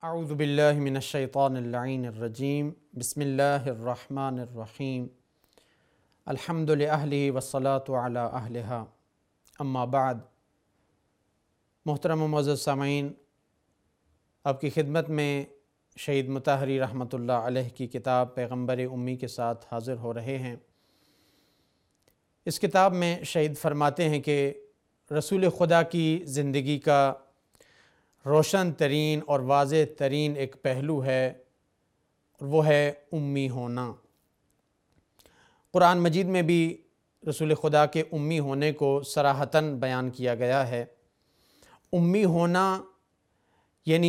اعوذ باللہ من الشیطان اللعین الرجیم بسم اللہ الرحمن الرحیم الحمد لأہلہ والصلاة علی اہلہا اما بعد۔ محترم و معزز سامعین، آپ کی خدمت میں شہید مطہری رحمۃ اللہ علیہ کی کتاب پیغمبر امی کے ساتھ حاضر ہو رہے ہیں۔ اس کتاب میں شہید فرماتے ہیں کہ رسول خدا کی زندگی کا روشن ترین اور واضح ترین ایک پہلو ہے، اور وہ ہے امی ہونا۔ قرآن مجید میں بھی رسول خدا کے امی ہونے کو صراحتاً بیان کیا گیا ہے۔ امی ہونا یعنی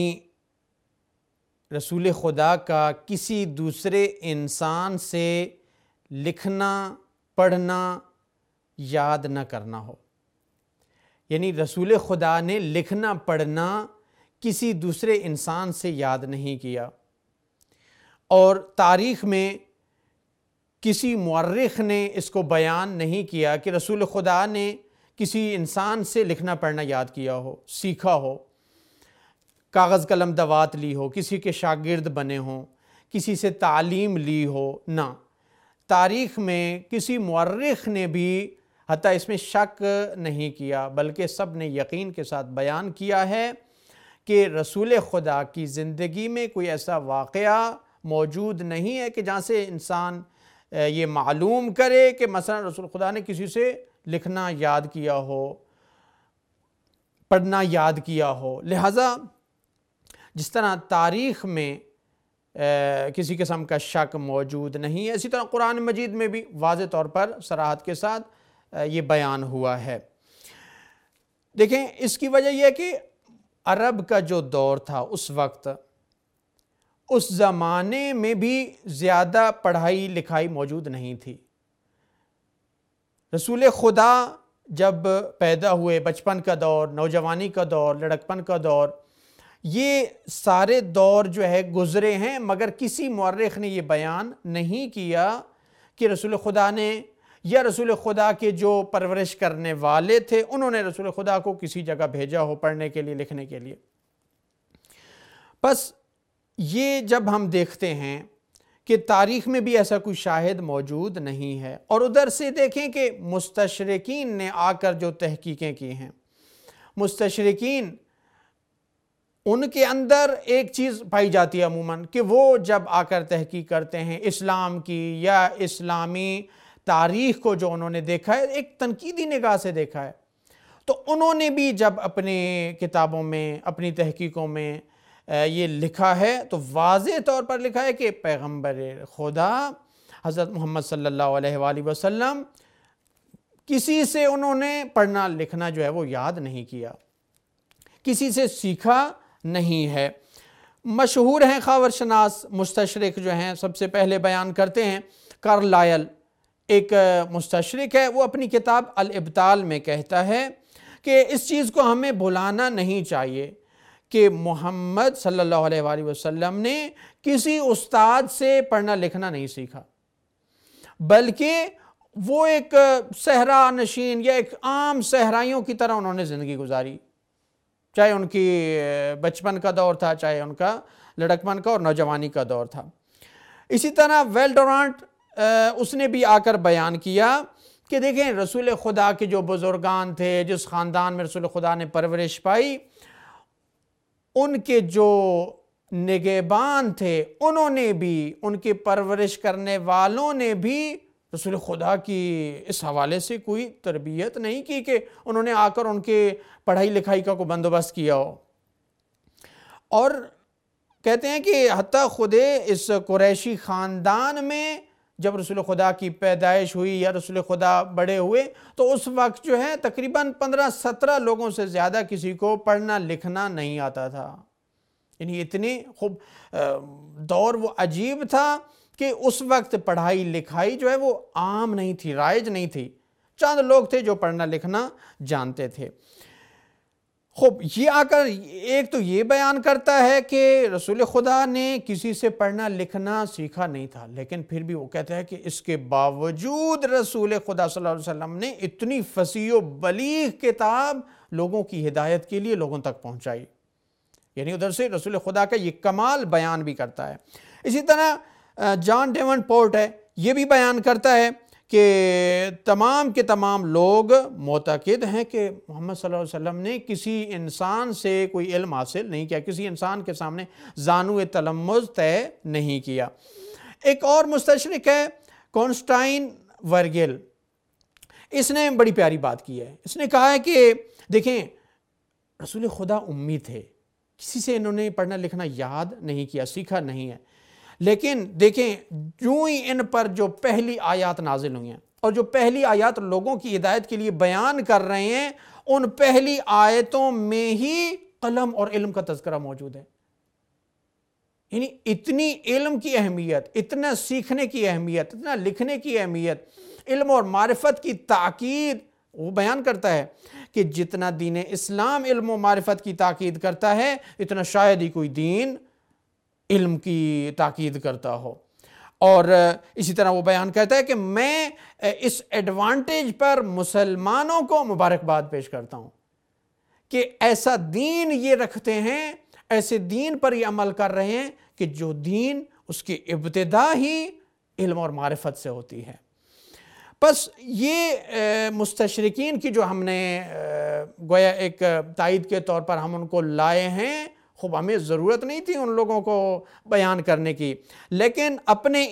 رسول خدا کا کسی دوسرے انسان سے لکھنا پڑھنا یاد نہ کرنا ہو، یعنی رسول خدا نے لکھنا پڑھنا کسی دوسرے انسان سے یاد نہیں کیا، اور تاریخ میں کسی مورخ نے اس کو بیان نہیں کیا کہ رسول خدا نے کسی انسان سے لکھنا پڑھنا یاد کیا ہو، سیکھا ہو، کاغذ قلم دوات لی ہو، کسی کے شاگرد بنے ہوں، کسی سے تعلیم لی ہو، نہ۔ تاریخ میں کسی مورخ نے بھی حتیٰ اس میں شک نہیں کیا، بلکہ سب نے یقین کے ساتھ بیان کیا ہے کہ رسول خدا کی زندگی میں کوئی ایسا واقعہ موجود نہیں ہے کہ جہاں سے انسان یہ معلوم کرے کہ مثلا رسول خدا نے کسی سے لکھنا یاد کیا ہو، پڑھنا یاد کیا ہو۔ لہٰذا جس طرح تاریخ میں کسی قسم کا شک موجود نہیں ہے، اسی طرح قرآن مجید میں بھی واضح طور پر صراحت کے ساتھ یہ بیان ہوا ہے۔ دیکھیں، اس کی وجہ یہ ہے کہ عرب کا جو دور تھا اس وقت، اس زمانے میں بھی زیادہ پڑھائی لکھائی موجود نہیں تھی۔ رسول خدا جب پیدا ہوئے، بچپن کا دور، نوجوانی کا دور، لڑکپن کا دور، یہ سارے دور جو ہے گزرے ہیں، مگر کسی مورخ نے یہ بیان نہیں کیا کہ رسول خدا نے یا رسول خدا کے جو پرورش کرنے والے تھے انہوں نے رسول خدا کو کسی جگہ بھیجا ہو پڑھنے کے لیے، لکھنے کے لیے۔ بس یہ جب ہم دیکھتے ہیں کہ تاریخ میں بھی ایسا کوئی شاہد موجود نہیں ہے، اور ادھر سے دیکھیں کہ مستشرقین نے آ کر جو تحقیقیں کی ہیں، مستشرقین ان کے اندر ایک چیز پائی جاتی ہے عموماً کہ وہ جب آ کر تحقیق کرتے ہیں اسلام کی یا اسلامی تاریخ کو، جو انہوں نے دیکھا ہے ایک تنقیدی نگاہ سے دیکھا ہے، تو انہوں نے بھی جب اپنی کتابوں میں، اپنی تحقیقوں میں یہ لکھا ہے تو واضح طور پر لکھا ہے کہ پیغمبر خدا حضرت محمد صلی اللہ علیہ وآلہ وسلم کسی سے انہوں نے پڑھنا لکھنا جو ہے وہ یاد نہیں کیا، کسی سے سیکھا نہیں ہے۔ مشہور ہیں خاور شناس مستشرق جو ہیں، سب سے پہلے بیان کرتے ہیں کارلائل، ایک مستشرق ہے، وہ اپنی کتاب الابطال میں کہتا ہے کہ اس چیز کو ہمیں بھلانا نہیں چاہیے کہ محمد صلی اللہ علیہ وآلہ وسلم نے کسی استاد سے پڑھنا لکھنا نہیں سیکھا، بلکہ وہ ایک صحرا نشین یا ایک عام صحرائیوں کی طرح انہوں نے زندگی گزاری، چاہے ان کی بچپن کا دور تھا، چاہے ان کا لڑکپن کا اور نوجوانی کا دور تھا۔ اسی طرح ویل ڈورانٹ اس نے بھی آ کر بیان کیا کہ دیکھیں، رسول خدا کے جو بزرگان تھے، جس خاندان میں رسول خدا نے پرورش پائی، ان کے جو نگہبان تھے انہوں نے بھی، ان کے پرورش کرنے والوں نے بھی رسول خدا کی اس حوالے سے کوئی تربیت نہیں کی کہ انہوں نے آ کر ان کے پڑھائی لکھائی کا کوئی بندوبست کیا ہو۔ اور کہتے ہیں کہ حتیٰ خود اس قریشی خاندان میں جب رسول خدا کی پیدائش ہوئی یا رسول خدا بڑے ہوئے تو اس وقت جو ہے تقریباً 15-17 لوگوں سے زیادہ کسی کو پڑھنا لکھنا نہیں آتا تھا، یعنی اتنی خوب دور وہ عجیب تھا کہ اس وقت پڑھائی لکھائی جو ہے وہ عام نہیں تھی، رائج نہیں تھی، چند لوگ تھے جو پڑھنا لکھنا جانتے تھے۔ خوب یہ آ کر ایک تو یہ بیان کرتا ہے کہ رسول خدا نے کسی سے پڑھنا لکھنا سیکھا نہیں تھا، لیکن پھر بھی وہ کہتا ہے کہ اس کے باوجود رسول خدا صلی اللہ علیہ وسلم نے اتنی فصیح و بلیغ کتاب لوگوں کی ہدایت کے لیے لوگوں تک پہنچائی۔ یعنی ادھر سے رسول خدا کا یہ کمال بیان بھی کرتا ہے۔ اسی طرح جان ڈیون پورٹ ہے، یہ بھی بیان کرتا ہے کہ تمام کے تمام لوگ معتقد ہیں کہ محمد صلی اللہ علیہ وسلم نے کسی انسان سے کوئی علم حاصل نہیں کیا، کسی انسان کے سامنے زانو تلمذ طے نہیں کیا۔ ایک اور مستشرق ہے کونسٹائن ورگل، اس نے بڑی پیاری بات کی ہے۔ اس نے کہا ہے کہ دیکھیں رسول خدا امی تھے، کسی سے انہوں نے پڑھنا لکھنا یاد نہیں کیا، سیکھا نہیں ہے، لیکن دیکھیں جو ہی ان پر جو پہلی آیات نازل ہوئی ہیں اور جو پہلی آیات لوگوں کی ہدایت کے لیے بیان کر رہے ہیں، ان پہلی آیتوں میں ہی قلم اور علم کا تذکرہ موجود ہے۔ یعنی اتنی علم کی اہمیت، اتنا سیکھنے کی اہمیت، اتنا لکھنے کی اہمیت، علم اور معرفت کی تاکید وہ بیان کرتا ہے کہ جتنا دین اسلام علم و معرفت کی تاکید کرتا ہے، اتنا شاید ہی کوئی دین علم کی تاکید کرتا ہو۔ اور اسی طرح وہ بیان کرتا ہے کہ میں اس ایڈوانٹیج پر مسلمانوں کو مبارکباد پیش کرتا ہوں کہ ایسا دین یہ رکھتے ہیں، ایسے دین پر یہ عمل کر رہے ہیں کہ جو دین اس کی ابتدا ہی علم اور معرفت سے ہوتی ہے۔ بس یہ مستشرقین کی جو ہم نے گویا ایک تائید کے طور پر ہم ان کو لائے ہیں، خوب ہمیں ضرورت نہیں تھی ان لوگوں کو بیان کرنے کی، لیکن اپنے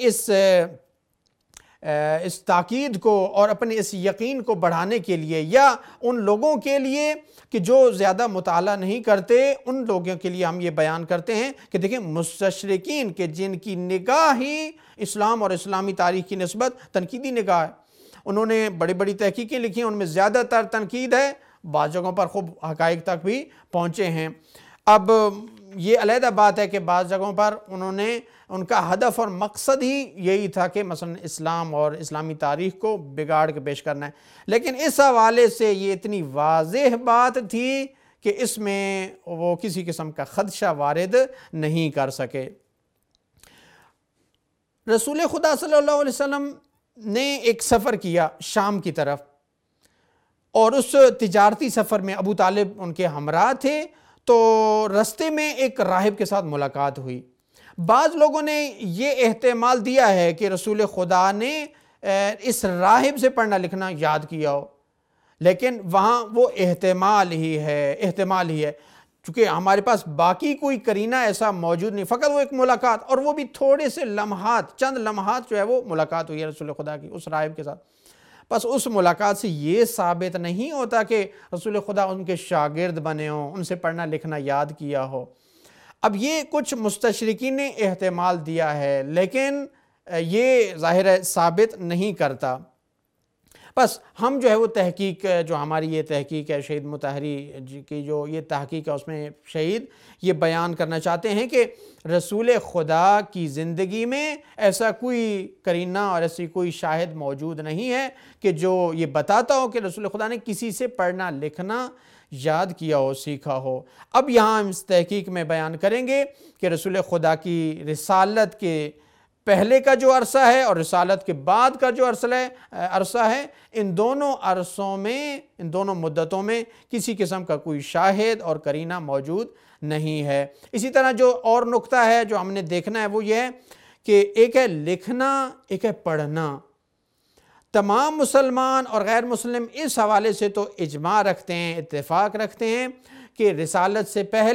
اس تاکید کو اور اپنے اس یقین کو بڑھانے کے لیے، یا ان لوگوں کے لیے کہ جو زیادہ مطالعہ نہیں کرتے، ان لوگوں کے لیے ہم یہ بیان کرتے ہیں کہ دیکھیں مستشرقین کے جن کی نگاہ ہی اسلام اور اسلامی تاریخ کی نسبت تنقیدی نگاہ ہے، انہوں نے بڑی بڑی تحقیقیں لکھی ہیں، ان میں زیادہ تر تنقید ہے، بعض جگہوں پر خوب حقائق تک بھی پہنچے ہیں۔ اب یہ علیحدہ بات ہے کہ بعض جگہوں پر انہوں نے ان کا ہدف اور مقصد ہی یہی تھا کہ مثلا اسلام اور اسلامی تاریخ کو بگاڑ کے پیش کرنا ہے، لیکن اس حوالے سے یہ اتنی واضح بات تھی کہ اس میں وہ کسی قسم کا خدشہ وارد نہیں کر سکے۔ رسول خدا صلی اللہ علیہ وسلم نے ایک سفر کیا شام کی طرف، اور اس تجارتی سفر میں ابو طالب ان کے ہمراہ تھے، تو رستے میں ایک راہب کے ساتھ ملاقات ہوئی۔ بعض لوگوں نے یہ احتمال دیا ہے کہ رسول خدا نے اس راہب سے پڑھنا لکھنا یاد کیا ہو، لیکن وہاں وہ احتمال ہی ہے چونکہ ہمارے پاس باقی کوئی قرینہ ایسا موجود نہیں، فقط وہ ایک ملاقات، اور وہ بھی تھوڑے سے لمحات، چند لمحات جو ہے وہ ملاقات ہوئی ہے رسول خدا کی اس راہب کے ساتھ۔ بس اس ملاقات سے یہ ثابت نہیں ہوتا کہ رسول خدا ان کے شاگرد بنے ہوں، ان سے پڑھنا لکھنا یاد کیا ہو۔ اب یہ کچھ مستشرقین نے احتمال دیا ہے، لیکن یہ ظاہر ہے ثابت نہیں کرتا۔ بس ہم جو ہے وہ تحقیق، جو ہماری یہ تحقیق ہے شہید مطہری کی جو یہ تحقیق ہے، اس میں شہید یہ بیان کرنا چاہتے ہیں کہ رسول خدا کی زندگی میں ایسا کوئی قرینہ اور ایسی کوئی شاہد موجود نہیں ہے کہ جو یہ بتاتا ہو کہ رسول خدا نے کسی سے پڑھنا لکھنا یاد کیا ہو، سیکھا ہو۔ اب یہاں ہم اس تحقیق میں بیان کریں گے کہ رسول خدا کی رسالت کے پہلے کا جو عرصہ ہے اور رسالت کے بعد کا جو عرصہ ہے، ان دونوں عرصوں میں، ان دونوں مدتوں میں کسی قسم کا کوئی شاہد اور قرینہ موجود نہیں ہے۔ اسی طرح جو اور نقطہ ہے جو ہم نے دیکھنا ہے وہ یہ ہے کہ ایک ہے لکھنا، ایک ہے پڑھنا۔ تمام مسلمان اور غیر مسلم اس حوالے سے تو اجماع رکھتے ہیں، اتفاق رکھتے ہیں کہ رسالت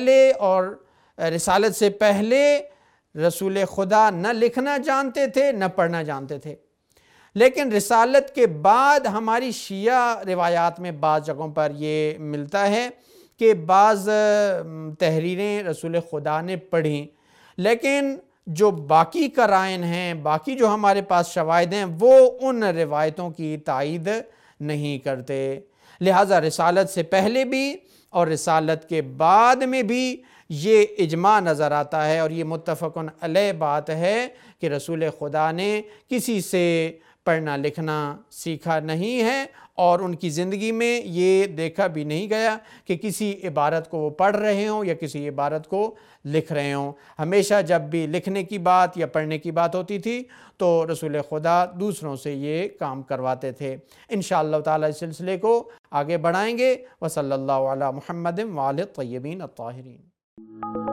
سے پہلے رسول خدا نہ لکھنا جانتے تھے نہ پڑھنا جانتے تھے، لیکن رسالت کے بعد ہماری شیعہ روایات میں بعض جگہوں پر یہ ملتا ہے کہ بعض تحریریں رسول خدا نے پڑھیں، لیکن جو باقی قرائن ہیں، باقی جو ہمارے پاس شواہد ہیں، وہ ان روایتوں کی تائید نہیں کرتے۔ لہٰذا رسالت سے پہلے بھی اور رسالت کے بعد میں بھی یہ اجماع نظر آتا ہے، اور یہ متفقن علیہ بات ہے کہ رسول خدا نے کسی سے پڑھنا لکھنا سیکھا نہیں ہے، اور ان کی زندگی میں یہ دیکھا بھی نہیں گیا کہ کسی عبارت کو وہ پڑھ رہے ہوں یا کسی عبارت کو لکھ رہے ہوں۔ ہمیشہ جب بھی لکھنے کی بات یا پڑھنے کی بات ہوتی تھی تو رسول خدا دوسروں سے یہ کام کرواتے تھے۔ انشاءاللہ تعالی اس سلسلے کو آگے بڑھائیں گے۔ وصلی اللہ علی محمد وآلہ الطیبین الطاہرین۔ اللہ۔